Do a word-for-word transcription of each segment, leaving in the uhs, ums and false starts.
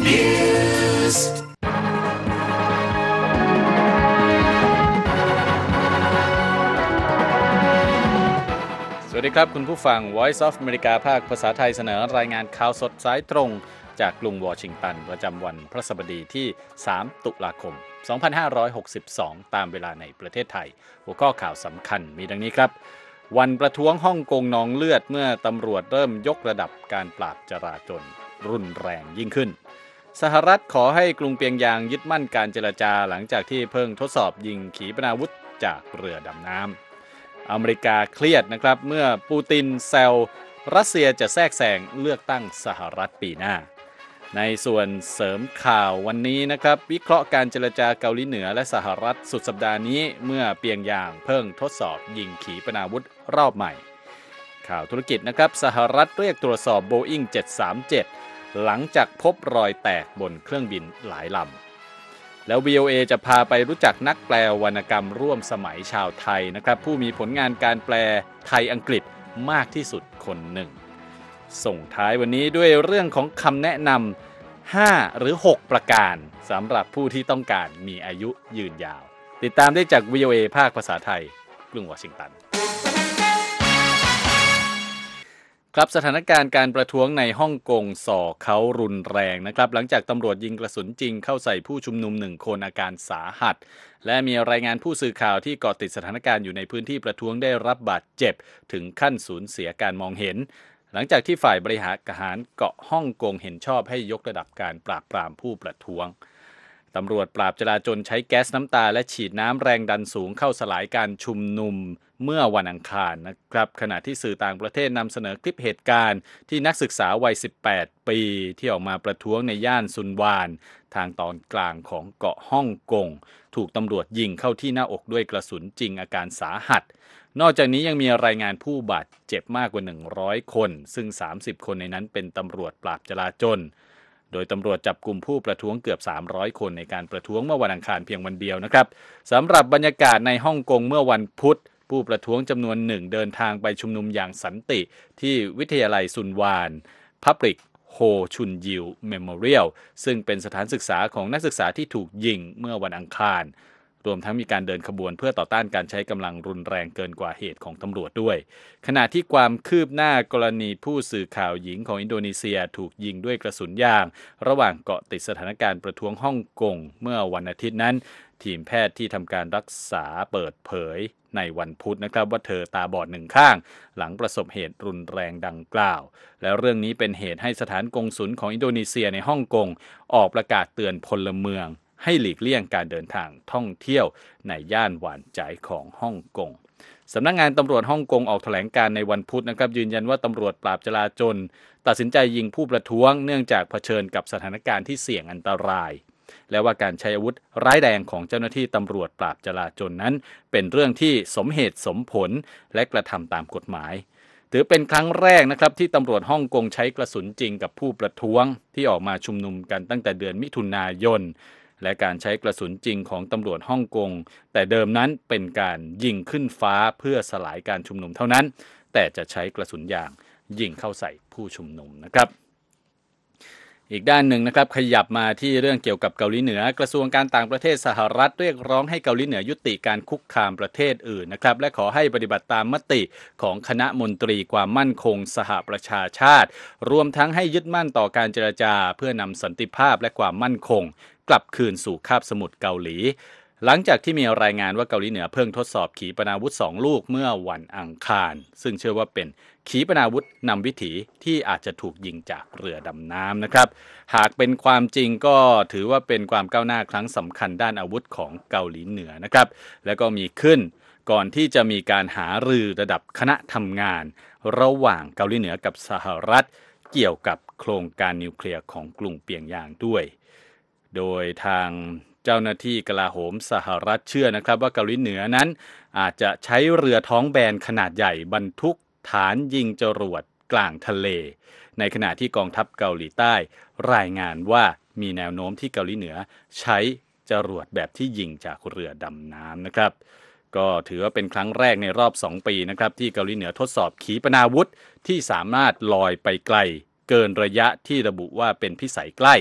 Newsสวัสดีครับคุณผู้ฟัง Voice of America ภาคภาษาไทยเสนอรายงานข่าวสดสายตรงจากกรุงวอชิงตันประจำวันพฤหัสบดีที่สามตุลาคมสองพันห้าร้อยหกสิบสองตามเวลาในประเทศไทยหัวข้อข่าวสำคัญมีดังนี้ครับวันประท้วงฮ่องกงนองเลือดเมื่อตำรวจเริ่มยกระดับการปราบจราจรรุนแรงยิ่งขึ้นสหรัฐขอให้กรุงเปียงยางยึดมั่นการเจรจาหลังจากที่เพิ่งทดสอบยิงขีปนาวุธจากเรือดำน้ำอเมริกาเครียดนะครับเมื่อปูตินแซวรัสเซียจะแทรกแซงเลือกตั้งสหรัฐปีหน้าในส่วนเสริมข่าววันนี้นะครับวิเคราะห์การเจรจาเกาหลีเหนือและสหรัฐสุดสัปดาห์นี้เมื่อเปียงยางเพิ่งทดสอบยิงขีปนาวุธรอบใหม่ข่าวธุรกิจนะครับสหรัฐเรียกตรวจสอบ Boeing เจ็ดสามเจ็ดหลังจากพบรอยแตกบนเครื่องบินหลายลำแล้ว วี โอ เอ จะพาไปรู้จักนักแปลวรรณกรรมร่วมสมัยชาวไทยนะครับผู้มีผลงานการแปลไทยอังกฤษมากที่สุดคนหนึ่งส่งท้ายวันนี้ด้วยเรื่องของคำแนะนำห้าหรือหกประการสำหรับผู้ที่ต้องการมีอายุยืนยาวติดตามได้จาก วี โอ เอ ภาคภาษาไทยกรุงวอชิงตันครับสถานการณ์การประท้วงในฮ่องกงส่อเขารุนแรงนะครับหลังจากตำรวจยิงกระสุนจริงเข้าใส่ผู้ชุมนุมหนึ่งคนอาการสาหัสและมีรายงานผู้สื่อข่าวที่เกาะติดสถานการณ์อยู่ในพื้นที่ประท้วงได้รับบาดเจ็บถึงขั้นสูญเสียการมองเห็นหลังจากที่ฝ่ายบริหารเกาะฮ่องกงเห็นชอบให้ยกระดับการปราบปรามผู้ประท้วงตำรวจปราบจลาจลใช้แก๊สน้ำตาและฉีดน้ำแรงดันสูงเข้าสลายการชุมนุมเมื่อวันอังคารนะครับขณะที่สื่อต่างประเทศนำเสนอคลิปเหตุการณ์ที่นักศึกษาวัยสิบแปดปีที่ออกมาประท้วงในย่านซุนวานทางตอนกลางของเกาะฮ่องกงถูกตำรวจยิงเข้าที่หน้าอกด้วยกระสุนจริงอาการสาหัสนอกจากนี้ยังมีรายงานผู้บาดเจ็บมากกว่าหนึ่งร้อยคนซึ่งสามสิบคนในนั้นเป็นตำรวจปราบจลาจลโดยตำรวจจับกลุ่มผู้ประท้วงเกือบสามร้อยคนในการประท้วงเมื่อวันอังคารเพียงวันเดียวนะครับสำหรับบรรยากาศในฮ่องกงเมื่อวันพุธผู้ประท้วงจำนวนหนึ่งเดินทางไปชุมนุมอย่างสันติที่วิทยาลัยซุนวาน Public Ho Chun Yiu Memorial ซึ่งเป็นสถานศึกษาของนักศึกษาที่ถูกยิงเมื่อวันอังคารรวมทั้งมีการเดินขบวนเพื่อต่อต้านการใช้กำลังรุนแรงเกินกว่าเหตุของตำรวจด้วยขณะที่ความคืบหน้ากรณีผู้สื่อข่าวหญิงของอินโดนีเซียถูกยิงด้วยกระสุนยางระหว่างเกาะติดสถานการณ์ประท้วงฮ่องกงเมื่อวันอาทิตย์นั้นทีมแพทย์ที่ทำการรักษาเปิดเผยในวันพุธนะครับว่าเธอตาบอดหนึ่งข้างหลังประสบเหตุรุนแรงดังกล่าวแล้วเรื่องนี้เป็นเหตุให้สถานกงสุลของอินโดนีเซียในฮ่องกงออกประกาศเตือนพลเมืองให้หลีกเลี่ยงการเดินทางท่องเที่ยวในย่านหวานใจของฮ่องกงสำนักงานตำรวจฮ่องกงออกแถลงการในวันพุธนะครับยืนยันว่าตำรวจปราบจลาจลตัดสินใจยิงผู้ประท้วงเนื่องจากเผชิญกับสถานการณ์ที่เสี่ยงอันตรายและว่าการใช้อาวุธร้ายแรงของเจ้าหน้าที่ตำรวจปราบจลาจลนั้นเป็นเรื่องที่สมเหตุสมผลและกระทำตามกฎหมายถือเป็นครั้งแรกนะครับที่ตำรวจฮ่องกงใช้กระสุนจริงกับผู้ประท้วงที่ออกมาชุมนุมกันตั้งแต่เดือนมิถุนายนและการใช้กระสุนจริงของตำรวจฮ่องกงแต่เดิมนั้นเป็นการยิงขึ้นฟ้าเพื่อสลายการชุมนุมเท่านั้นแต่จะใช้กระสุนยางยิงเข้าใส่ผู้ชุมนุมนะครับอีกด้านหนึ่งนะครับขยับมาที่เรื่องเกี่ยวกับเกาหลีเหนือกระทรวงการต่างประเทศสหรัฐเรียกร้องให้เกาหลีเหนือยุติการคุกคามประเทศอื่นนะครับและขอให้ปฏิบัติตามมติของคณะมนตรีความมั่นคงสหประชาชาติรวมทั้งให้ยึดมั่นต่อการเจรจาเพื่อนำสันติภาพและความมั่นคงกลับคืนสู่คาบสมุทรเกาหลีหลังจากที่มีรายงานว่าเกาหลีเหนือเพิ่งทดสอบขีปนาวุธสองลูกเมื่อวันอังคารซึ่งเชื่อว่าเป็นขีปนาวุธนำวิถีที่อาจจะถูกยิงจากเรือดำน้ำนะครับหากเป็นความจริงก็ถือว่าเป็นความก้าวหน้าครั้งสำคัญด้านอาวุธของเกาหลีเหนือนะครับแล้วก็มีขึ้นก่อนที่จะมีการหารือระดับคณะทำงานระหว่างเกาหลีเหนือกับสหรัฐเกี่ยวกับโครงการนิวเคลียร์ของกรุงเปียงยางด้วยโดยทางเจ้าหน้าที่กลาโหมสหรัฐเชื่อนะครับว่าเกาหลีเหนือนั้นอาจจะใช้เรือท้องแบนขนาดใหญ่บรรทุกฐานยิงจรวดกลางทะเลในขณะที่กองทัพเกาหลีใต้รายงานว่ามีแนวโน้มที่เกาหลีเหนือใช้จรวดแบบที่ยิงจากเรือดำน้ำนะครับก็ถือว่าเป็นครั้งแรกในรอบสองปีนะครับที่เกาหลีเหนือทดสอบขีปนาวุธที่สามารถลอยไปไกลเกินระยะที่ระบุว่าเป็นพิสัยใกล้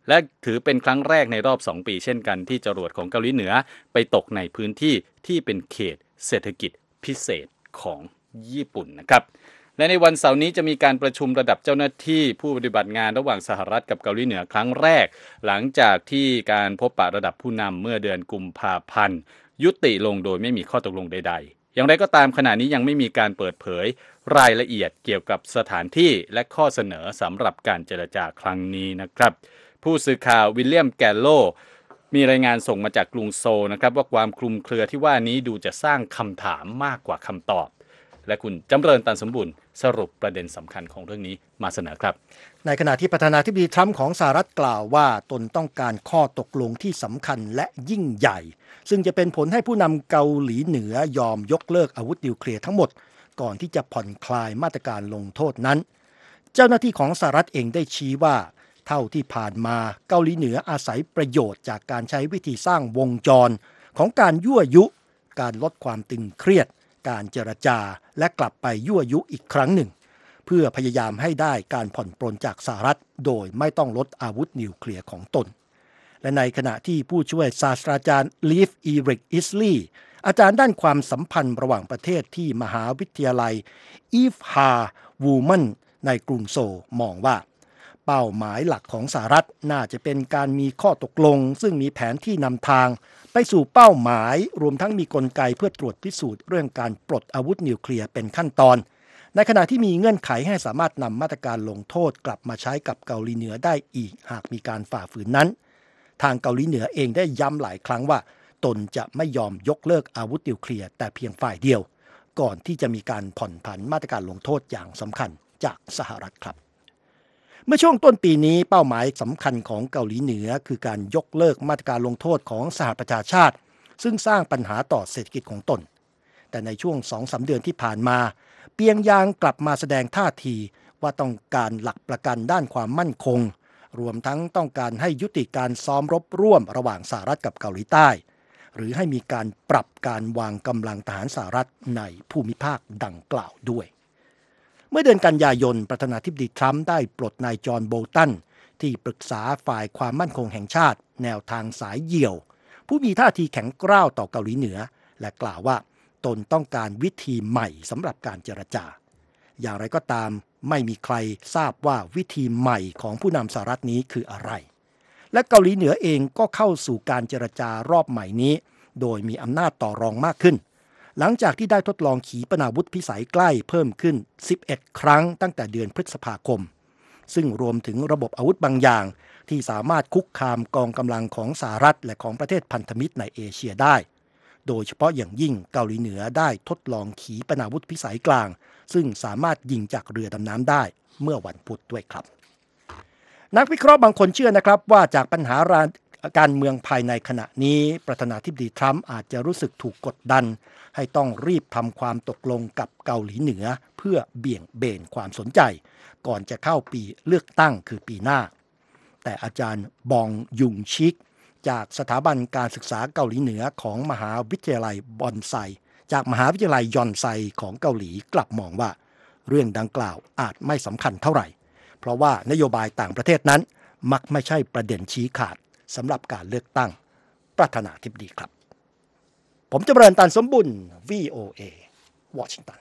และถือเป็นครั้งแรกในรอบสองปีเช่นกันที่จรวดของเกาหลีเหนือไปตกในพื้นที่ที่เป็นเขตเศรษฐกิจพิเศษของญี่ปุ่นนะครับและในวันเสาร์นี้จะมีการประชุมระดับเจ้าหน้าที่ผู้ปฏิบัติงานระหว่างสหรัฐกับเกาหลีเหนือครั้งแรกหลังจากที่การพบปะระดับผู้นำเมื่อเดือนกุมภาพันธ์ยุติลงโดยไม่มีข้อตกลงใดๆอย่างไรก็ตามขณะนี้ยังไม่มีการเปิดเผยรายละเอียดเกี่ยวกับสถานที่และข้อเสนอสำหรับการเจรจาครั้งนี้นะครับผู้สื่อข่าววิลเลียมแกลโลมีรายงานส่งมาจากกรุงโซลนะครับว่าความคลุมเครือที่ว่านี้ดูจะสร้างคำถามมากกว่าคำตอบและคุณจำเริญตันสมบูรณ์สรุปประเด็นสำคัญของเรื่องนี้มาเสนอครับในขณะที่ประธานาธิบดีทรัมป์ของสหรัฐกล่าวว่าตนต้องการข้อตกลงที่สำคัญและยิ่งใหญ่ซึ่งจะเป็นผลให้ผู้นำเกาหลีเหนือยอมยกเลิกอาวุธนิวเคลียร์ทั้งหมดก่อนที่จะผ่อนคลายมาตรการลงโทษนั้นเจ้าหน้าที่ของสหรัฐเองได้ชี้ว่าเท่าที่ผ่านมาเกาหลีเหนืออาศัยประโยชน์จากการใช้วิธีสร้างวงจรของการยั่วยุการลดความตึงเครียดการเจรจาและกลับไปยั่วยุอีกครั้งหนึ่งเพื่อพยายามให้ได้การผ่อนปลนจากสหรัฐโดยไม่ต้องลดอาวุธนิวเคลียร์ของตนและในขณะที่ผู้ช่วยศาสตราจารย์ลีฟอีริกอิสลีย์อาจารย์ด้านความสัมพันธ์ระหว่างประเทศที่มหาวิทยาลัยอีฟฮาวูแมนในกรุงโซลมองว่าเป้าหมายหลักของสหรัฐน่าจะเป็นการมีข้อตกลงซึ่งมีแผนที่นำทางไปสู่เป้าหมายรวมทั้งมีกลไกเพื่อตรวจพิสูจน์เรื่องการปลดอาวุธนิวเคลียร์เป็นขั้นตอนในขณะที่มีเงื่อนไขให้สามารถนำมาตรการลงโทษกลับมาใช้กับเกาหลีเหนือได้อีกหากมีการฝ่าฝืนนั้นทางเกาหลีเหนือเองได้ย้ำหลายครั้งว่าตนจะไม่ยอมยกเลิกอาวุธนิวเคลียร์แต่เพียงฝ่ายเดียวก่อนที่จะมีการผ่อนผันมาตรการลงโทษอย่างสำคัญจากสหรัฐครับเมื่อช่วงต้นปีนี้เป้าหมายสำคัญของเกาหลีเหนือคือการยกเลิกมาตรการลงโทษของสหประชาชาติซึ่งสร้างปัญหาต่อเศรษฐกิจของตนแต่ในช่วง สองถึงสาม เดือนที่ผ่านมาเปียงยางกลับมาแสดงท่าทีว่าต้องการหลักประกันด้านความมั่นคงรวมทั้งต้องการให้ยุติการซ้อมรบร่วมระหว่างสหรัฐกับเกาหลีใต้หรือให้มีการปรับการวางกำลังทหารสหรัฐในภูมิภาคดังกล่าวด้วยเมื่อเดือนกันยายนประธานาธิบดีทรัมป์ได้ปลดนายจอห์นโบลตันที่ปรึกษาฝ่ายความมั่นคงแห่งชาติแนวทางสายเหี่ยวผู้มีท่าทีแข็งกร้าวต่อเกาหลีเหนือและกล่าวว่าตนต้องการวิธีใหม่สำหรับการเจรจาอย่างไรก็ตามไม่มีใครทราบว่าวิธีใหม่ของผู้นำสหรัฐนี้คืออะไรและเกาหลีเหนือเองก็เข้าสู่การเจรจารอบใหม่นี้โดยมีอำนาจต่อรองมากขึ้นหลังจากที่ได้ทดลองขีปนาวุธพิสัยใกล้เพิ่มขึ้นสิบเอ็ดครั้งตั้งแต่เดือนพฤษภาคมซึ่งรวมถึงระบบอาวุธบางอย่างที่สามารถคุกคามกองกำลังของสหรัฐและของประเทศพันธมิตรในเอเชียได้โดยเฉพาะอย่างยิ่งเกาหลีเหนือได้ทดลองขีปนาวุธพิสัยกลางซึ่งสามารถยิงจากเรือดำน้ำได้เมื่อวันพุธด้วยครับนักวิเคราะห์บางคนเชื่อนะครับว่าจากปัญหาการเมืองภายในขณะนี้ประธานาธิบดีทรัมป์อาจจะรู้สึกถูกกดดันให้ต้องรีบทำความตกลงกับเกาหลีเหนือเพื่อเบี่ยงเบนความสนใจก่อนจะเข้าปีเลือกตั้งคือปีหน้าแต่อาจารย์บองยุงชิกจากสถาบันการศึกษาเกาหลีเหนือของมหาวิทยาลัยบอนไซจากมหาวิทยาลัยยอนไซของเกาหลีกลับมองว่าเรื่องดังกล่าวอาจไม่สำคัญเท่าไหร่เพราะว่านโยบายต่างประเทศนั้นมักไม่ใช่ประเด็นชี้ขาดสำหรับการเลือกตั้งประธานาธิบดีครับผมจำเริญตันสมบุญ วี โอ เอ วอชิงตัน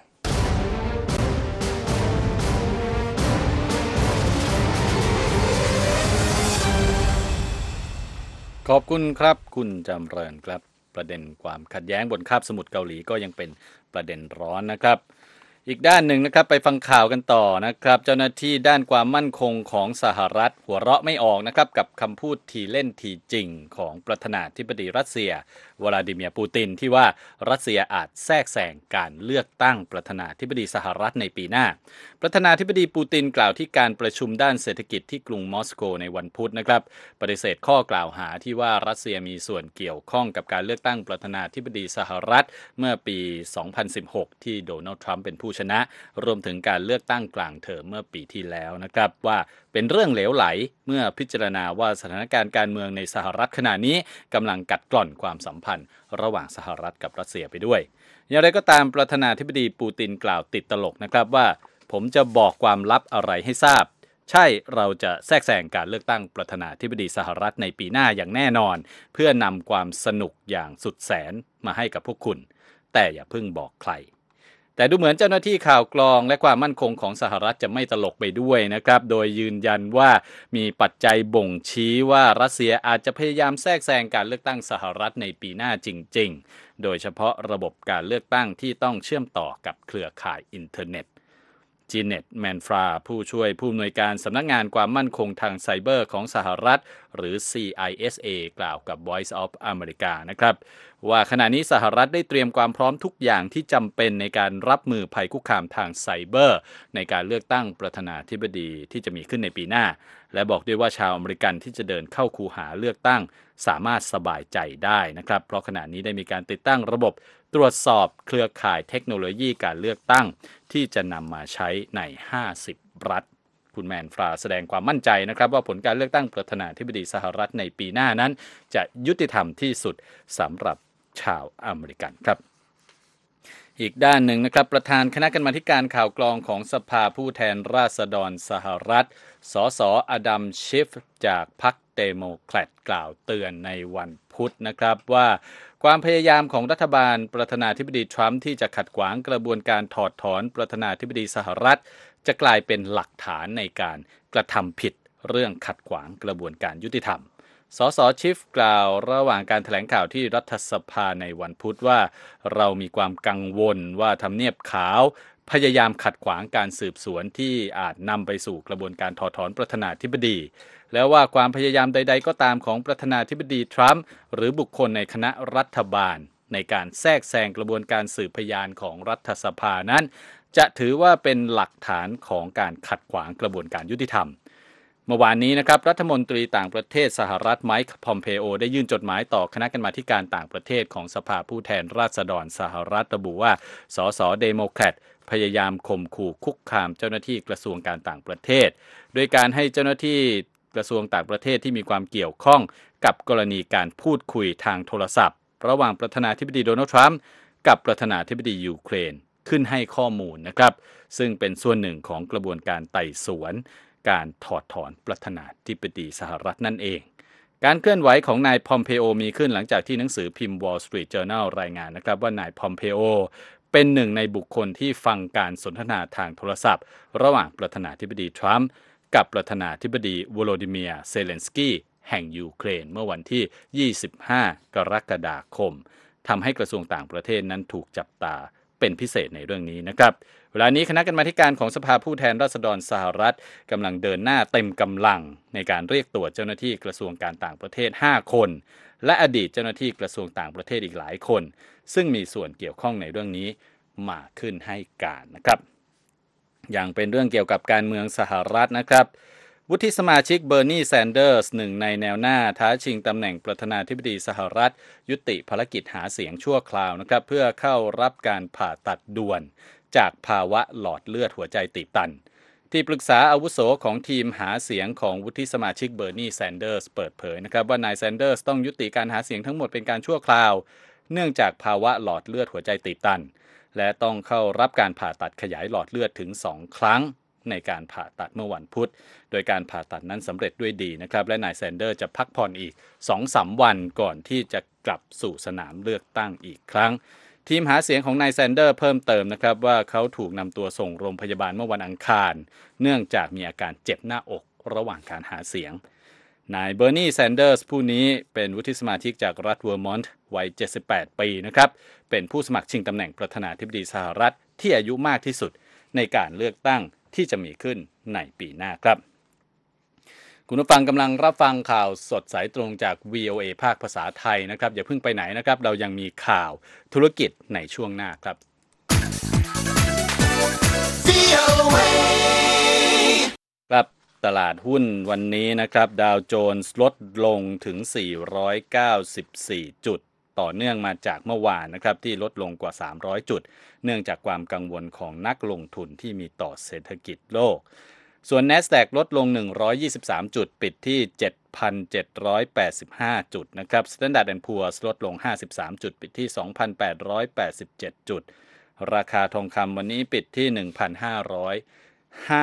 ขอบคุณครับคุณจำเริญครับประเด็นความขัดแย้งบนคาบสมุทรเกาหลีก็ยังเป็นประเด็นร้อนนะครับอีกด้านหนึ่งนะครับไปฟังข่าวกันต่อนะครับเจ้าหน้าที่ด้านความมั่นคงของสหรัฐหัวเราะไม่ออกนะครับกับคำพูดทีเล่นทีจริงของประธานาธิบดีรัสเซียวลาดิเมียร์ปูตินที่ว่ารัสเซียอาจแทรกแซงการเลือกตั้งประธานาธิบดีสหรัฐในปีหน้าประธานาธิบดีปูตินกล่าวที่การประชุมด้านเศรษฐกิจที่กรุงมอสโกในวันพุธนะครับปฏิเสธข้อกล่าวหาที่ว่ารัสเซียมีส่วนเกี่ยวข้องกับการเลือกตั้งประธานาธิบดีสหรัฐเมื่อปี สองพันสิบหก ที่โดนัลด์ทรัมป์เป็นผู้ชนะรวมถึงการเลือกตั้งกลางเทอมเมื่อปีที่แล้วนะครับว่าเป็นเรื่องเหลวไหลเมื่อพิจารณาว่าสถานการณ์การเมืองในสหรัฐขณะนี้กำลังกัดกร่อนความสัมพันธ์ระหว่างสหรัฐกับรัสเซียไปด้วยอย่างไรก็ตามประธานาธิบดีปูตินกล่าวติดตลกนะครับว่าผมจะบอกความลับอะไรให้ทราบใช่เราจะแทรกแซงการเลือกตั้งประธานาธิบดีสหรัฐในปีหน้าอย่างแน่นอนเพื่อนำความสนุกอย่างสุดแสนมาให้กับพวกคุณแต่อย่าเพิ่งบอกใครแต่ดูเหมือนเจ้าหน้าที่ข่าวกรองและความมั่นคงของสหรัฐจะไม่ตลกไปด้วยนะครับโดยยืนยันว่ามีปัจจัยบ่งชี้ว่ารัสเซียอาจจะพยายามแทรกแซงการเลือกตั้งสหรัฐในปีหน้าจริงๆโดยเฉพาะระบบการเลือกตั้งที่ต้องเชื่อมต่อกับเครือข่ายอินเทอร์เน็ตจีเน็ตแมนฟราผู้ช่วยผู้อำนวยการสำนักงานความมั่นคงทางไซเบอร์ของสหรัฐหรือ ซี ไอ เอส เอ กล่าวกับ Voice of America นะครับว่าขณะนี้สหรัฐได้เตรียมความพร้อมทุกอย่างที่จำเป็นในการรับมือภัยคุกคามทางไซเบอร์ในการเลือกตั้งประธานาธิบดีที่จะมีขึ้นในปีหน้าและบอกด้วยว่าชาวอเมริกันที่จะเดินเข้าคูหาเลือกตั้งสามารถสบายใจได้นะครับเพราะขณะนี้ได้มีการติดตั้งระบบตรวจสอบเครือข่ายเทคโนโลยีการเลือกตั้งที่จะนำมาใช้ในห้าสิบรัฐคุณแมนฟราแสดงความมั่นใจนะครับว่าผลการเลือกตั้งประธานาธิบดีสหรัฐในปีหน้านั้นจะยุติธรรมที่สุดสำหรับชาวอเมริกันครับอีกด้านหนึ่งนะครับประธานคณะกรรมาการข่าวกรองของสภาผู้แทนราษฎรสหรัฐสสอดัมชิฟจากพรรคเดโมแครตกล่าวเตือนในวันพุธนะครับว่าความพยายามของรัฐบาลประธานาธิบดีทรัมป์ที่จะขัดขวางกระบวนการถอดถอนประธานาธิบดีสหรัฐจะกลายเป็นหลักฐานในการกระทำผิดเรื่องขัดขวางกระบวนการยุติธรรมสสชิฟกล่าวระหว่างการแถลงข่าวที่รัฐสภาในวันพุธว่าเรามีความกังวลว่าทำเนียบขาวพยายามขัดขวางการสืบสวนที่อาจนำไปสู่กระบวนการถอดถอนประธานาธิบดีแล้วว่าความพยายามใดๆก็ตามของประธานาธิบดีทรัมป์หรือบุคคลในคณะรัฐบาลในการแทรกแซงกระบวนการสืบพยานของรัฐสภานั้นจะถือว่าเป็นหลักฐานของการขัดขวางกระบวนการยุติธรรมเมื่อวานนี้นะครับรัฐมนตรีต่างประเทศสหรัฐไมค์พอมเพโอได้ยื่นจดหมายต่อคณะกรรมาการต่างประเทศของสภาผู้แทนราษฎรสหรัฐระบุว่าสสเดโมแครตพยายามข่มขู่คุกคามเจ้าหน้าที่กระทรวงการต่างประเทศโดยการให้เจ้าหน้าที่กระทรวงต่างประเทศที่มีความเกี่ยวข้องกับกรณีการพูดคุยทางโทรศัพท์ระหว่างประธานาธิบดีโดนัลด์ทรัมป์กับประธานาธิบดียูเครนขึ้นให้ข้อมูลนะครับซึ่งเป็นส่วนหนึ่งของกระบวนการไต่สวนการถอดถอนประธานาธิบดีสหรัฐนั่นเองการเคลื่อนไหวของนายพอมเพโอมีขึ้นหลังจากที่หนังสือพิมพ์ Wall Street Journal รายงานนะครับว่านายพอมเพโอเป็นหนึ่งในบุคคลที่ฟังการสนทนาทางโทรศัพท์ระหว่างประธานาธิบดีทรัมป์กับประธานาธิบดีโวโลดิเมียร์เซเลนสกี้แห่งยูเครนเมื่อวันที่ยี่สิบห้ากรกฎาคมทำให้กระทรวงต่างประเทศนั้นถูกจับตาเป็นพิเศษในเรื่องนี้นะครับเวลานี้คณะกรรมาการของสภาผู้แทนราษฎรสหรัฐกำลังเดินหน้าเต็มกำลังในการเรียกตัวเจ้าหน้าที่กระทรวงการต่างประเทศห้าคนและอดีตเจ้าหน้าที่กระทรวงต่างประเทศอีกหลายคนซึ่งมีส่วนเกี่ยวข้องในเรื่องนี้มาขึ้นให้การนะครับอย่างเป็นเรื่องเกี่ยวกับการเมืองสหรัฐนะครับวุฒิสมาชิกเบอร์นีแซนเดอร์สหนึ่งในแนวหน้าท้าชิงตำแหน่งประธานาธิบดีสหรัฐยุติภารกิจหาเสียงชั่วคราวนะครับเพื่อเข้ารับการผ่าตัดด่วนจากภาวะหลอดเลือดหัวใจตีบตันที่ปรึกษาอาวุโสของทีมหาเสียงของวุฒิสมาชิกเบอร์นีแซนเดอร์สเปิดเผยนะครับว่านายแซนเดอร์สต้องยุติการหาเสียงทั้งหมดเป็นการชั่วคราวเนื่องจากภาวะหลอดเลือดหัวใจตีบตันและต้องเข้ารับการผ่าตัดขยายหลอดเลือดถึงสองครั้งในการผ่าตัดเมื่อวันพุธโดยการผ่าตัดนั้นสำเร็จด้วยดีนะครับและนายแซนเดอร์จะพักผ่อนอีก สองถึงสาม วันก่อนที่จะกลับสู่สนามเลือกตั้งอีกครั้งทีมหาเสียงของนายแซนเดอร์เพิ่มเติมนะครับว่าเขาถูกนำตัวส่งโรงพยาบาลเมื่อวันอังคารเนื่องจากมีอาการเจ็บหน้าอกระหว่างการหาเสียงนายเบอร์นีแซนเดอร์สผู้นี้เป็นวุฒิสมาชิกจากรัฐเวอร์มอนต์วัยเจ็ดสิบแปดปีนะครับเป็นผู้สมัครชิงตำแหน่งประธานาธิบดีสหรัฐที่อายุมากที่สุดในการเลือกตั้งที่จะมีขึ้นในปีหน้าครับคุณผู้ฟังกำลังรับฟังข่าวสดสายตรงจาก วี โอ เอ ภาคภาษาไทยนะครับอย่าเพิ่งไปไหนนะครับเรายังมีข่าวธุรกิจในช่วงหน้าครับ ครับตลาดหุ้นวันนี้นะครับดาวโจนส์ลดลงถึงสี่ร้อยเก้าสิบสี่จุดต่อเนื่องมาจากเมื่อวานนะครับที่ลดลงกว่าสามร้อยจุดเนื่องจากความกังวลของนักลงทุนที่มีต่อเศรษฐกิจโลกส่วน NASDAQ ลดลงหนึ่งร้อยยี่สิบสามจุดปิดที่ เจ็ดพันเจ็ดร้อยแปดสิบห้า จุดนะครับ Standard แอนด์ Poor's ลดลงห้าสิบสามจุดปิดที่ สองพันแปดร้อยแปดสิบเจ็ด จุดราคาทองคำวันนี้ปิดที่ หนึ่งพันห้าร้อยห้า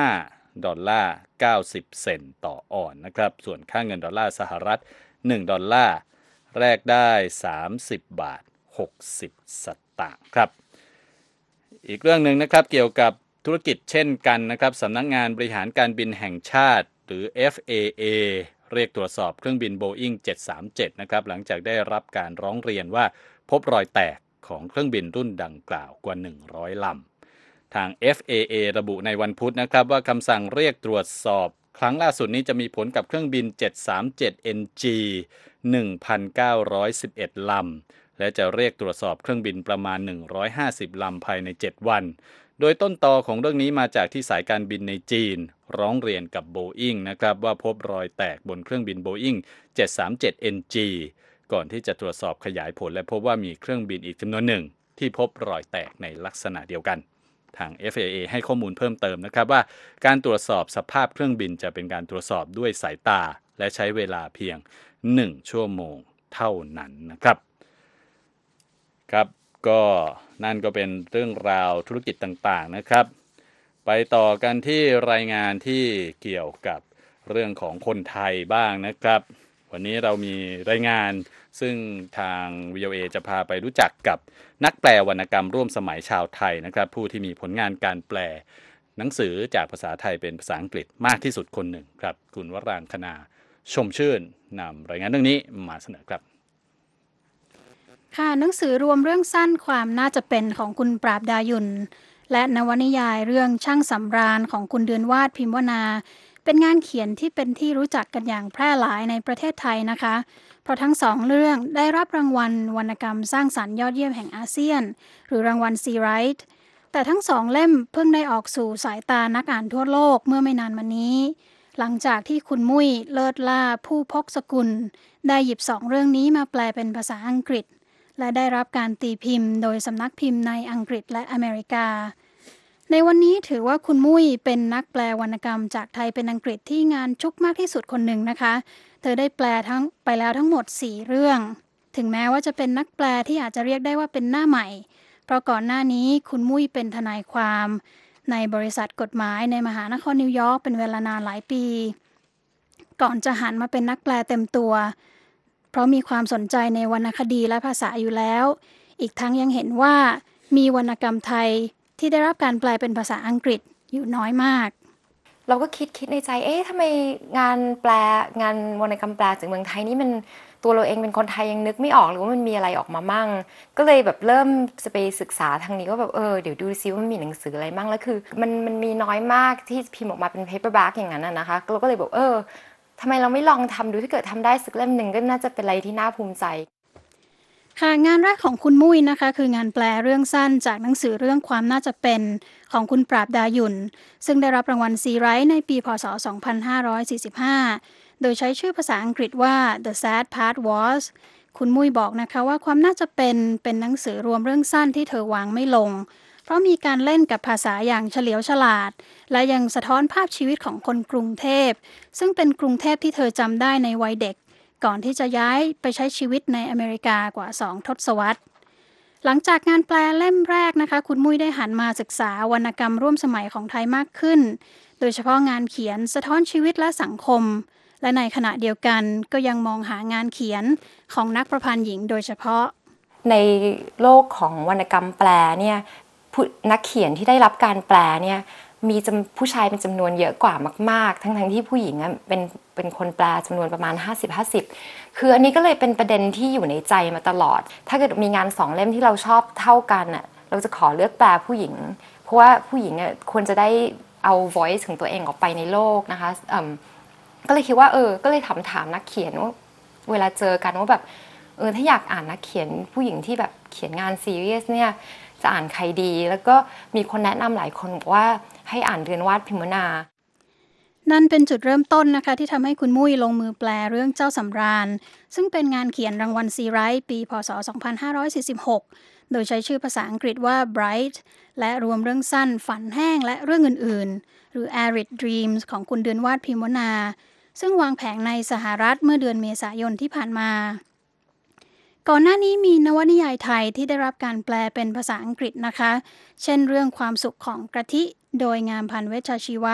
ดอลลาร์เก้าสิบเซนต์ต่อออนซ์นะครับส่วนค่าเงินดอลลาร์สหรัฐหนึ่งดอลลาร์แลกได้สามสิบบาทหกสิบสตางค์ครับอีกเรื่องหนึ่งนะครับเกี่ยวกับธุรกิจเช่นกันนะครับสำนักงานบริหารการบินแห่งชาติหรือ เอฟ เอ เอ เรียกตรวจสอบเครื่องบิน Boeing เจ็ดสามเจ็ดนะครับหลังจากได้รับการร้องเรียนว่าพบรอยแตกของเครื่องบินรุ่นดังกล่าวกว่าหนึ่งร้อยลำทาง เอฟ เอ เอ ระบุในวันพุธนะครับว่าคำสั่งเรียกตรวจสอบครั้งล่าสุดนี้จะมีผลกับเครื่องบินเจ็ดสามเจ็ด เอ็น จี หนึ่งพันเก้าร้อยสิบเอ็ด ลำและจะเรียกตรวจสอบเครื่องบินประมาณหนึ่งร้อยห้าสิบลำภายในเจ็ดวันโดยต้นตอของเรื่องนี้มาจากที่สายการบินในจีนร้องเรียนกับ Boeing นะครับว่าพบรอยแตกบนเครื่องบิน Boeing เจ็ดสามเจ็ด เอ็น จี ก่อนที่จะตรวจสอบขยายผลและพบว่ามีเครื่องบินอีกจำนวนหนึ่งที่พบรอยแตกในลักษณะเดียวกันทาง เอฟ เอ เอ ให้ข้อมูลเพิ่มเติมนะครับว่าการตรวจสอบสภาพเครื่องบินจะเป็นการตรวจสอบด้วยสายตาและใช้เวลาเพียงหนึ่งชั่วโมงเท่านั้นนะครับครับก็นั่นก็เป็นเรื่องราวธุรกิจต่างๆนะครับไปต่อกันที่รายงานที่เกี่ยวกับเรื่องของคนไทยบ้างนะครับวันนี้เรามีรายงานซึ่งทาง วี โอ เอ จะพาไปรู้จักกับนักแปลวรรณกรรมร่วมสมัยชาวไทยนะครับผู้ที่มีผลงานการแปลหนังสือจากภาษาไทยเป็นภาษาอังกฤษมากที่สุดคนหนึ่งครับคุณวรางคณาชมชื่นนำรายงานเรื่องนี้มาเสนอครับค่ะหนังสือรวมเรื่องสั้นความน่าจะเป็นของคุณปราบดายุนและนวนิยายเรื่องช่างสำราญของคุณเดือนวาดพิมพ์วนาเป็นงานเขียนที่เป็นที่รู้จักกันอย่างแพร่หลายในประเทศไทยนะคะเพราะทั้งสองเรื่องได้รับรางวัลวรรณกรรมสร้างสรรค์ยอดเยี่ยมแห่งอาเซียนหรือรางวัลซีไรท์แต่ทั้งสองเล่มเพิ่งได้ออกสู่สายตานักอ่านทั่วโลกเมื่อไม่นานมานี้หลังจากที่คุณมุ้ยเลิศล่าผู้พกสกุลได้หยิบสองเรื่องนี้มาแปลเป็นภาษาอังกฤษและได้รับการตีพิมพ์โดยสำนักพิมพ์ในอังกฤษและอเมริกาในวันนี้ถือว่าคุณมุ้ยเป็นนักแปลวรรณกรรมจากไทยเป็นอังกฤษที่งานชุกมากที่สุดคนหนึ่งนะคะเธอได้แปลทั้งไปแล้วทั้งหมดสี่เรื่องถึงแม้ว่าจะเป็นนักแปลที่อาจจะเรียกได้ว่าเป็นหน้าใหม่เพราะก่อนหน้านี้คุณมุ้ยเป็นทนายความในบริษัทกฎหมายในมหานครนิวยอร์กเป็นเวลานานหลายปีก่อนจะหันมาเป็นนักแปลเต็มตัวเพราะมีความสนใจในวรรณคดีและภาษาอยู่แล้วอีกทั้งยังเห็นว่ามีวรรณกรรมไทยที่ได้รับการแปลเป็นภาษาอังกฤษอยู่น้อยมากเราก็คิดคิดในใจเอ๊ะทำไมงานแปลงานวรรณกรรมแปลจากเมืองไทยนี่มันตัวเราเองเป็นคนไทยยังนึกไม่ออกหรือว่ามันมีอะไรออกมามั่งก็เลยแบบเริ่มจะไปศึกษาทางนี้ก็แบบเออเดี๋ยวดูซิว่ามันมีหนังสืออะไรมั่งแล้วคือมันมันมีน้อยมากที่พิมพ์ออกมาเป็น paperback อย่างนั้นนะคะเราก็เลยบอกเออทำไมเราไม่ลองทำดูถ้าเกิดทำได้สักเล่มหนึ่งก็น่าจะเป็นอะไรที่น่าภูมิใจค่ะงานแรกของคุณมุ้ยนะคะคืองานแปลเรื่องสั้นจากหนังสือเรื่องความน่าจะเป็นของคุณปราบดายุนซึ่งได้รับรางวัลซีไรท์ในปีพ.ศ. สองพันห้าร้อยสี่สิบห้าโดยใช้ชื่อภาษาอังกฤษว่า The Sad Part Was คุณมุ้ยบอกนะคะว่าความน่าจะเป็นเป็นหนังสือรวมเรื่องสั้นที่เธอวางไม่ลงเพราะมีการเล่นกับภาษาอย่างเฉลียวฉลาดและยังสะท้อนภาพชีวิตของคนกรุงเทพซึ่งเป็นกรุงเทพที่เธอจำได้ในวัยเด็กก่อนที่จะย้ายไปใช้ชีวิตในอเมริกากว่าสองทศวรรษหลังจากงานแปลเล่มแรกนะคะคุณมุ้ยได้หันมาศึกษาวรรณกรรมร่วมสมัยของไทยมากขึ้นโดยเฉพาะงานเขียนสะท้อนชีวิตและสังคมและในขณะเดียวกันก็ยังมองหางานเขียนของนักประพันธ์หญิงโดยเฉพาะในโลกของวรรณกรรมแปลเนี่ยนักเขียนที่ได้รับการแปลเนี่ยมีผู้ชายเป็นจำนวนเยอะกว่ามากๆทั้งๆที่ผู้หญิงเป็นเป็นคนแปลจำนวนประมาณ ห้าสิบ ห้าสิบ คืออันนี้ก็เลยเป็นประเด็นที่อยู่ในใจมาตลอดถ้าเกิดมีงานสองเล่มที่เราชอบเท่ากันน่ะเราจะขอเลือกแปลผู้หญิงเพราะว่าผู้หญิงอ่ะควรจะได้เอา voice ของตัวเองออกไปในโลกนะคะก็เลยคิดว่าเออก็เลยถามถามนักเขียนว่าเวลาเจอกันว่าแบบเออถ้าอยากอ่านนักเขียนผู้หญิงที่แบบเขียนงานซีเรียสเนี่ยจะอ่านใครดีแล้วก็มีคนแนะนำหลายคนบอกว่าให้อ่านเรือนวาดพิมพ์วนานั่นเป็นจุดเริ่มต้นนะคะที่ทำให้คุณมุ้ยลงมือแปลเรื่องเจ้าสำราญซึ่งเป็นงานเขียนรางวัลซีไรท์ปีพ.ศ. สองพันห้าร้อยสี่สิบหกโดยใช้ชื่อภาษาอังกฤษว่า Bright และรวมเรื่องสั้นฝันแห้งและเรื่องอื่นๆหรือ Arid Dreams ของคุณเดือนวาดพิมพ์วนาซึ่งวางแผงในสหรัฐเมื่อเดือนเมษายนที่ผ่านมาก่อนหน้านี้มีนวนิยายไทยที่ได้รับการแปลเป็นภาษาอังกฤษนะคะเช่นเรื่องความสุขของกะทิโดยงามพันธ์เวชชชีวะ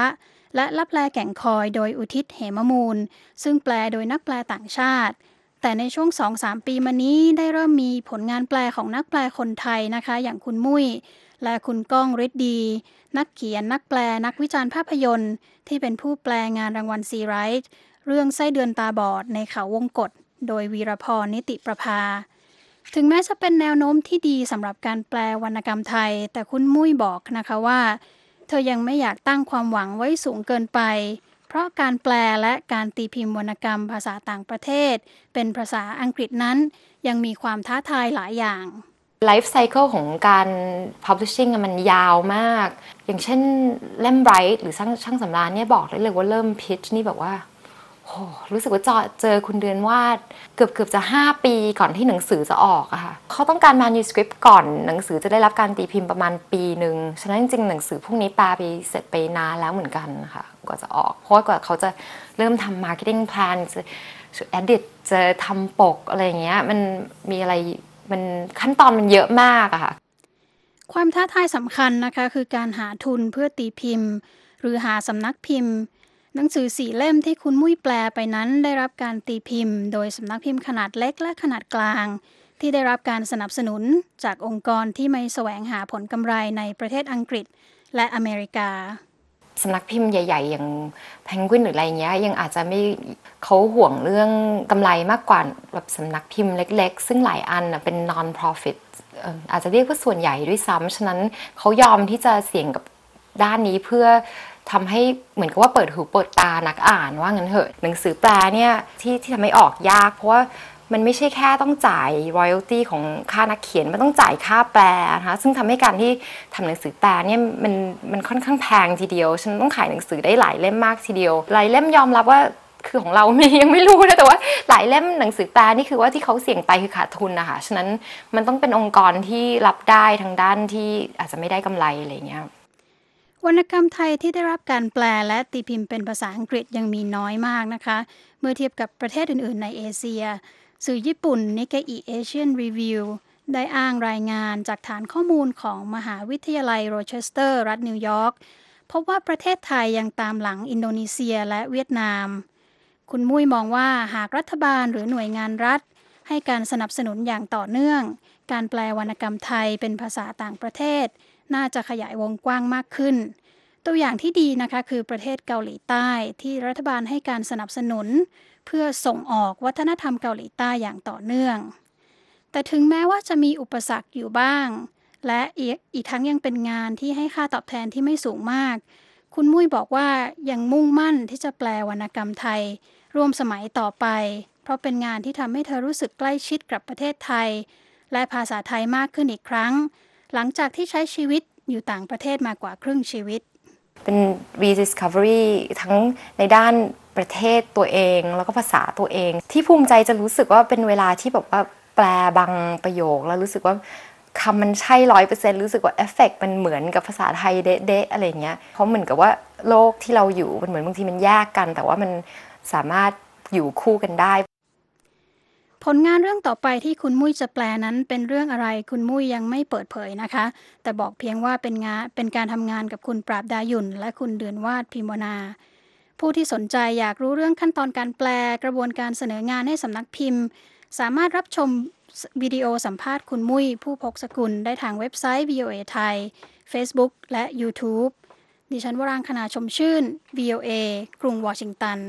และลับแลแก่งคอยโดยอุทิศเหมมูลซึ่งแปลโดยนักแปลต่างชาติแต่ในช่วง สองถึงสาม ปีมานี้ได้เริ่มมีผลงานแปลของนักแปลคนไทยนะคะอย่างคุณมุ้ยและคุณก้องฤทธิ์ดีนักเขียนนักแปลนักวิจารณ์ภาพยนตร์ที่เป็นผู้แปลงานรางวัลซีไรท์เรื่องไส้เดือนตาบอดในเขาวงกตโดยวีรพรนิติประภาถึงแม้จะเป็นแนวโน้มที่ดีสำหรับการแปลวรรณกรรมไทยแต่คุณมุ้ยบอกนะคะว่าเธอยังไม่อยากตั้งความหวังไว้สูงเกินไปเพราะการแปลและการตีพิมพ์วรรณกรรมภาษาต่างประเทศเป็นภาษาอังกฤษนั้นยังมีความท้าทายหลายอย่างไลฟ์ไซเคิลของการ publishing มันยาวมากอย่างเช่นเล่ม Bright หรือช่างช่างสำราญเนี่ยบอกได้เลยว่าเริ่มพิชนี่แบบว่าโอ้รู้สึกว่าเจอเจอคุณเดือนวาดเกือบเกือบจะห้าปีก่อนที่หนังสือจะออกอะค่ะเขาต้องการ manuscript ก่อนหนังสือจะได้รับการตีพิมพ์ประมาณปีหนึ่งฉะนั้นจริงๆหนังสือพวกนี้แปลไปเสร็จไปนานแล้วเหมือนกันค่ะกว่าจะออกเพราะว่ากว่าเขาจะเริ่มทำ marketing plan จะ edit จะทำปกอะไรอย่างเงี้ยมันมีอะไรมันขั้นตอนมันเยอะมากอะค่ะความท้าทายสำคัญนะคะคือการหาทุนเพื่อตีพิมพ์หรือหาสำนักพิมพ์หนังสือสี่เล่มที่คุณมุ้ยแปลไปนั้นได้รับการตีพิมพ์โดยสำนักพิมพ์ขนาดเล็กและขนาดกลางที่ได้รับการสนับสนุนจากองค์กรที่ไม่แสวงหาผลกำไรในประเทศอังกฤษและอเมริกาสำนักพิมพ์ใหญ่ๆอย่างแพนกวินหรืออะไรเงี้ยยังอาจจะไม่เขาห่วงเรื่องกำไรมากกว่าแบบสำนักพิมพ์เล็กๆซึ่งหลายอันเป็น non-profit อาจจะเรียกว่าส่วนใหญ่ด้วยซ้ำฉะนั้นเขายอมที่จะเสี่ยงกับด้านนี้เพื่อทำให้เหมือนกับว่าเปิดหูเปิดตานักอ่านว่างั้นเถอะหนังสือแปลเนี่ยที่ที่ทำให้ออกยากเพราะว่ามันไม่ใช่แค่ต้องจ่าย royalty ของค่านักเขียนมันต้องจ่ายค่าแปลนะคะซึ่งทำให้การที่ทำหนังสือแปลเนี่ยมันมันค่อนข้างแพงทีเดียวฉันต้องขายหนังสือได้หลายเล่มมากทีเดียวหลายเล่มยอมรับว่าคือของเรายังไม่รู้นะแต่ว่าหลายเล่มหนังสือแปลนี่คือว่าที่เขาเสี่ยงไปคือขาดทุนนะคะฉะนั้นมันต้องเป็นองค์กรที่รับได้ทางด้านที่อาจจะไม่ได้กำไรอะไรเงี้ยวรรณกรรมไทยที่ได้รับการแปลและตีพิมพ์เป็นภาษาอังกฤษยังมีน้อยมากนะคะเมื่อเทียบกับประเทศอื่นๆในเอเชียสื่อญี่ปุ่น Nikkei Asian Review ได้อ้างรายงานจากฐานข้อมูลของมหาวิทยาลัยโรเชสเตอร์รัฐนิวยอร์กพบว่าประเทศไทยยังตามหลังอินโดนีเซียและเวียดนามคุณมุ้ยมองว่าหากรัฐบาลหรือหน่วยงานรัฐให้การสนับสนุนอย่างต่อเนื่องการแปลวรรณกรรมไทยเป็นภาษาต่างประเทศน่าจะขยายวงกว้างมากขึ้นตัวอย่างที่ดีนะคะคือประเทศเกาหลีใต้ที่รัฐบาลให้การสนับสนุนเพื่อส่งออกวัฒนธรรมเกาหลีใต้อย่างต่อเนื่องแต่ถึงแม้ว่าจะมีอุปสรรคอยู่บ้างและอีก, อีกทั้งยังเป็นงานที่ให้ค่าตอบแทนที่ไม่สูงมากคุณมุ้ยบอกว่ายังมุ่งมั่นที่จะแปลวรรณกรรมไทยร่วมสมัยต่อไปเพราะเป็นงานที่ทำให้เธอรู้สึกใกล้ชิดกับประเทศไทยและภาษาไทยมากขึ้นอีกครั้งหลังจากที่ใช้ชีวิตอยู่ต่างประเทศมากว่าครึ่งชีวิตเป็น rediscovery ทั้งในด้านประเทศตัวเองแล้วก็ภาษาตัวเองที่ภูมิใจจะรู้สึกว่าเป็นเวลาที่แบบว่าแปลบางประโยคแล้วรู้สึกว่าคำมันใช่ ร้อยเปอร์เซ็นต์ รู้สึกว่าเอฟเฟกต์มันเหมือนกับภาษาไทยเด๊ะๆอะไรเงี้ยเพราะเหมือนกับว่าโลกที่เราอยู่มันเหมือนบางทีมันแยกกันแต่ว่ามันสามารถอยู่คู่กันได้ผลงานเรื่องต่อไปที่คุณมุ้ยจะแปลนั้นเป็นเรื่องอะไรคุณมุ้ยยังไม่เปิดเผยนะคะแต่บอกเพียงว่าเป็นงานเป็นการทำงานกับคุณปราบดายุ่นและคุณเดือนวาดพิมวนาผู้ที่สนใจอยากรู้เรื่องขั้นตอนการแปลกระบวนการเสนองานให้สำนักพิมพ์สามารถรับชมวิดีโอสัมภาษณ์คุณมุ้ยผู้พกสกุลได้ทางเว็บไซต์ วี โอ เอ ไทย Facebook และ YouTube ดิฉันวรางคณาชมชื่น วี โอ เอ กรุงวอชิงตัน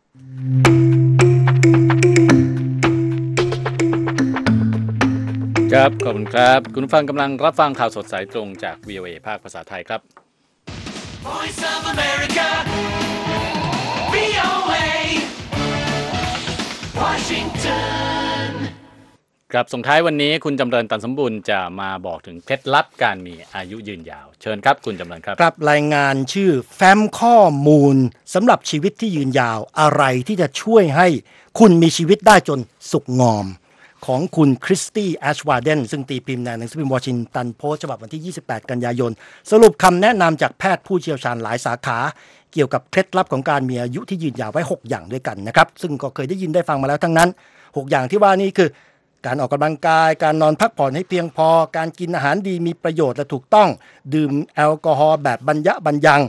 ครับขอบคุณครับคุณฟังกำลังรับฟังข่าวสดสายตรงจาก วี โอ เอ ภาคภาษาไทยครับ Voice of America วี โอ เอ Washington ครับส่งท้ายวันนี้คุณจำเริญตันสมบูรณ์จะมาบอกถึงเคล็ดลับการมีอายุยืนยาวเชิญครับคุณจำเริญครับครับรายงานชื่อแฟ้มข้อมูลสำหรับชีวิตที่ยืนยาวอะไรที่จะช่วยให้คุณมีชีวิตได้จนสุขงอมของคุณคริสตี้แอชวาร์เดนซึ่งตีพิมพ์ในหนังสือพิมพ์วอชิงตันโพสต์ฉบับวันที่ยี่สิบแปดกันยายนสรุปคำแนะนำจากแพทย์ผู้เชี่ยวชาญหลายสาขาเกี่ยวกับเคล็ดลับของการมีอายุที่ยืนยาวไว้หกอย่างด้วยกันนะครับซึ่งก็เคยได้ยินได้ฟังมาแล้วทั้งนั้นหกอย่างที่ว่านี้คือการออกกำลังกายการนอนพักผ่อนให้เพียงพอการกินอาหารดีมีประโยชน์และถูกต้องดื่มแอลกอฮอล์แบบบรรยะบรรยัง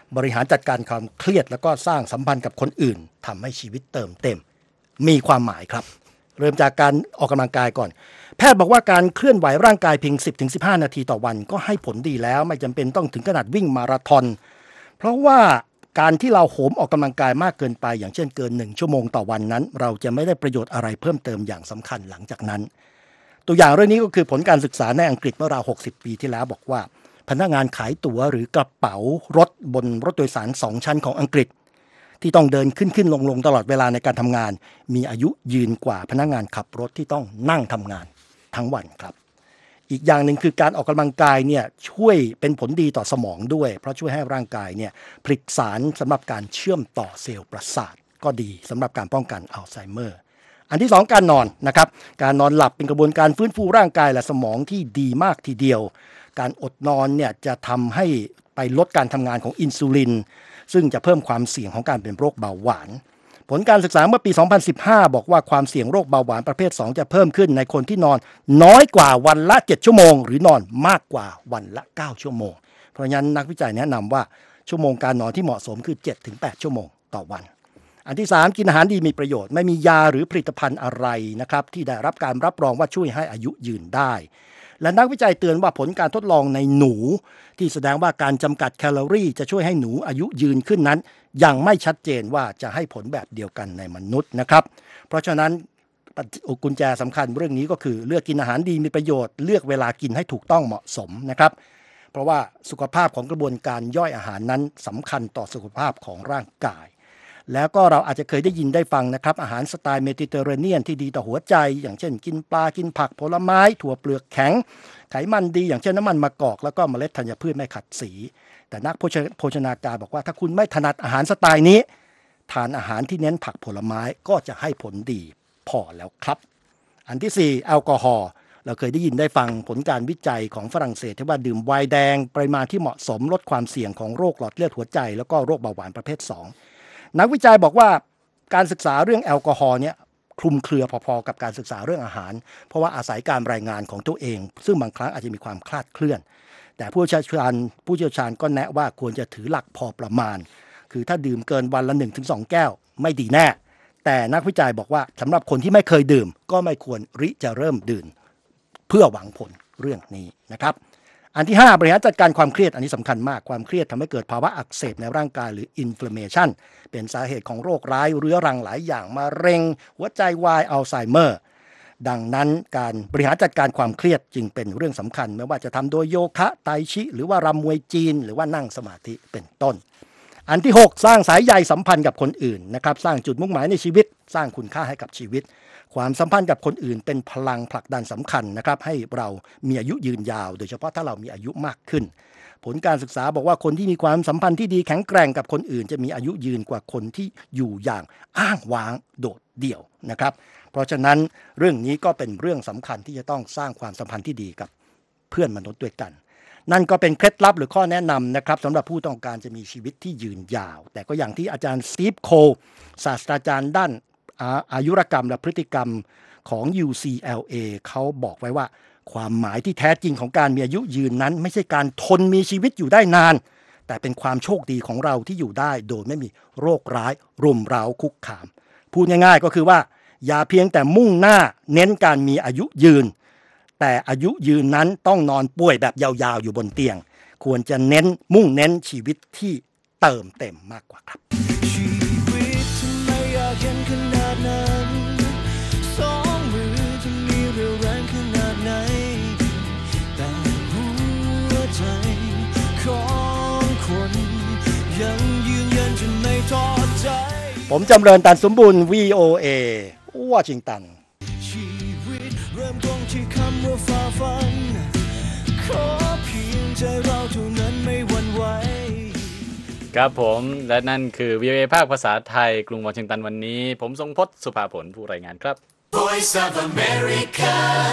บริหารจัดการความเครียดแล้วก็สร้างสัมพันธ์กับคนอื่นทำให้ชีวิตเติมเต็มมีความหมายครับเริ่มจากการออกกำลังกายก่อนแพทย์บอกว่าการเคลื่อนไหวร่างกายเพียง สิบถึงสิบห้า นาทีต่อวันก็ให้ผลดีแล้วไม่จำเป็นต้องถึงขนาดวิ่งมาราธอนเพราะว่าการที่เราโหมออกกำลังกายมากเกินไปอย่างเช่นเกินหนึ่งชั่วโมงต่อวันนั้นเราจะไม่ได้ประโยชน์อะไรเพิ่มเติมอย่างสำคัญหลังจากนั้นตัวอย่างเรื่องนี้ก็คือผลการศึกษาในอังกฤษเมื่อราวหกสิบปีที่แล้วบอกว่าพนักงานขายตั๋วหรือกระเป๋ารถบนรถโดยสารสองชั้นของอังกฤษที่ต้องเดินขึ้นขึ้นลงลงตลอดเวลาในการทำงานมีอายุยืนกว่าพนักงานขับรถที่ต้องนั่งทำงานทั้งวันครับอีกอย่างหนึ่งคือการออกกำลังกายเนี่ยช่วยเป็นผลดีต่อสมองด้วยเพราะช่วยให้ร่างกายเนี่ยผลิตสารสำหรับการเชื่อมต่อเซลล์ประสาทก็ดีสำหรับการป้องกันอัลไซเมอร์อันที่สองการนอนนะครับการนอนหลับเป็นกระบวนการฟื้นฟูร่างกายและสมองที่ดีมากทีเดียวการอดนอนเนี่ยจะทำให้ไปลดการทำงานของอินซูลินซึ่งจะเพิ่มความเสี่ยงของการเป็นโรคเบาหวานผลการศึกษาเมื่อปีสองพันสิบห้าบอกว่าความเสี่ยงโรคเบาหวานประเภทสองจะเพิ่มขึ้นในคนที่นอนน้อยกว่าวันละเจ็ดชั่วโมงหรือนอนมากกว่าวันละเก้าชั่วโมงเพราะฉะนั้นนักวิจัยแนะนำว่าชั่วโมงการนอนที่เหมาะสมคือ เจ็ดถึงแปด ชั่วโมงต่อวันอันที่สามกินอาหารดีมีประโยชน์ไม่มียาหรือผลิตภัณฑ์อะไรนะครับที่ได้รับการรับรองว่าช่วยให้อายุยืนได้และนักวิจัยเตือนว่าผลการทดลองในหนูที่แสดงว่าการจำกัดแคลอรี่จะช่วยให้หนูอายุยืนขึ้นนั้นยังไม่ชัดเจนว่าจะให้ผลแบบเดียวกันในมนุษย์นะครับเพราะฉะนั้นกุญแจสำคัญเรื่องนี้ก็คือเลือกกินอาหารดีมีประโยชน์เลือกเวลากินให้ถูกต้องเหมาะสมนะครับเพราะว่าสุขภาพของกระบวนการย่อยอาหารนั้นสำคัญต่อสุขภาพของร่างกายแล้วก็เราอาจจะเคยได้ยินได้ฟังนะครับอาหารสไตล์เมดิเตอร์เรเนียนที่ดีต่อหัวใจอย่างเช่นกินปลากินผักผลไม้ถั่วเปลือกแข็งไขมันดีอย่างเช่นน้ำมันมะกอกแล้วก็เมล็ดธัญพืชไม่ขัดสีแต่นักโภชนาการบอกว่าถ้าคุณไม่ถนัดอาหารสไตล์นี้ทานอาหารที่เน้นผักผลไม้ก็จะให้ผลดีพอแล้วครับอันที่สี่แอลกอฮอล์เราเคยได้ยินได้ฟังผลการวิจัยของฝรั่งเศสที่ว่าดื่มไวน์แดงปริมาณที่เหมาะสมลดความเสี่ยงของโรคหลอดเลือดหัวใจแล้วก็โรคเบาหวานประเภทสองนักวิจัยบอกว่าการศึกษาเรื่องแอลกอฮอล์เนี่ยคลุมเครือพอๆกับการศึกษาเรื่องอาหารเพราะว่าอาศัยการรายงานของตัวเองซึ่งบางครั้งอาจจะมีความคลาดเคลื่อนแต่ผู้เชี่ยวชาญผู้เชี่ยวชาญก็แนะว่าควรจะถือหลักพอประมาณคือถ้าดื่มเกินวันละ หนึ่งถึงสอง แก้วไม่ดีแน่แต่นักวิจัยบอกว่าสำหรับคนที่ไม่เคยดื่มก็ไม่ควรริจะเริ่มดื่มเพื่อหวังผลเรื่องนี้นะครับอันที่ห้าบริหารจัดการความเครียดอันนี้สำคัญมากความเครียดทำให้เกิดภาวะอักเสบในร่างกายหรือ inflammation เป็นสาเหตุของโรคร้ายเรื้อรังหลายอย่างมะเร็งหัวใจวายอัลไซเมอร์ดังนั้นการบริหารจัดการความเครียดจึงเป็นเรื่องสำคัญไม่ว่าจะทำโดยโยคะไตชิหรือว่ารำมวยจีนหรือว่านั่งสมาธิเป็นต้นอันที่หกสร้างสายใยสัมพันธ์กับคนอื่นนะครับสร้างจุดมุ่งหมายในชีวิตสร้างคุณค่าให้กับชีวิตความสัมพันธ์กับคนอื่นเป็นพลังผลักดันสำคัญนะครับให้เรามีอายุยืนยาวโดยเฉพาะถ้าเรามีอายุมากขึ้นผลการศึกษาบอกว่าคนที่มีความสัมพันธ์ที่ดีแข็งแกร่งกับคนอื่นจะมีอายุยืนกว่าคนที่อยู่อย่างอ้างว้างโดดเดี่ยวนะครับเพราะฉะนั้นเรื่องนี้ก็เป็นเรื่องสำคัญที่จะต้องสร้างความสัมพันธ์ที่ดีกับเพื่อนมนุษย์ด้วยกันนั่นก็เป็นเคล็ดลับหรือข้อแนะนำนะครับสำหรับผู้ต้องการจะมีชีวิตที่ยืนยาวแต่ก็อย่างที่อาจารย์สตีฟโคลศาสตราจารย์ด้านอายุรกรรมและพฤติกรรมของ ยู ซี แอล เอ เขาบอกไว้ว่าความหมายที่แท้จริงของการมีอายุยืนนั้นไม่ใช่การทนมีชีวิตอยู่ได้นานแต่เป็นความโชคดีของเราที่อยู่ได้โดยไม่มีโรคร้ายรุมเร้าคุกคามพูดง่ายๆก็คือว่าอย่าเพียงแต่มุ่งหน้าเน้นการมีอายุยืนแต่อายุยืนนั้นต้องนอนป่วยแบบยาวๆอยู่บนเตียงควรจะเน้นมุ่งเน้นชีวิตที่เติมเต็มมากกว่าครับชีวิตทำไมอยากเห็นขนาดนั้นสองมือจะมีเรี่ยวแรงขนาดไหนแต่หัวใจของคนยังยืนยันจนไม่ท้อใจผมจำเริญตันสมบูรณ์ วี โอ เอ วอชิงตันชีวิตเริ่มต้นที่คำว่าฝ่าฟันขอเพียงใจเราเท่านั้นไม่หวั่นไหวครับผมและนั่นคือ วี โอ เอ ภาคภาษาไทยกรุงวอชิงตันวันนี้ผมทรงพจน์สุภาผลผู้รายงานครับ Voice of America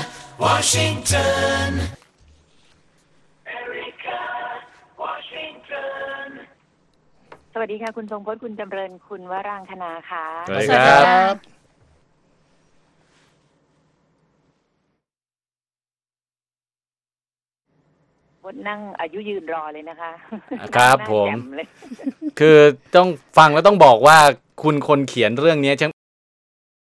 Washington America Washington สวัสดีค่ะคุณทรงพจน์คุณจำเริญคุณวรางคณาค่ะสวัสดีครับพจน์นั่งอายุยืนรอเลยนะคะครับหน้าผมแจ่เลยคือต้องฟังแล้วต้องบอกว่าคุณคนเขียนเรื่องนี้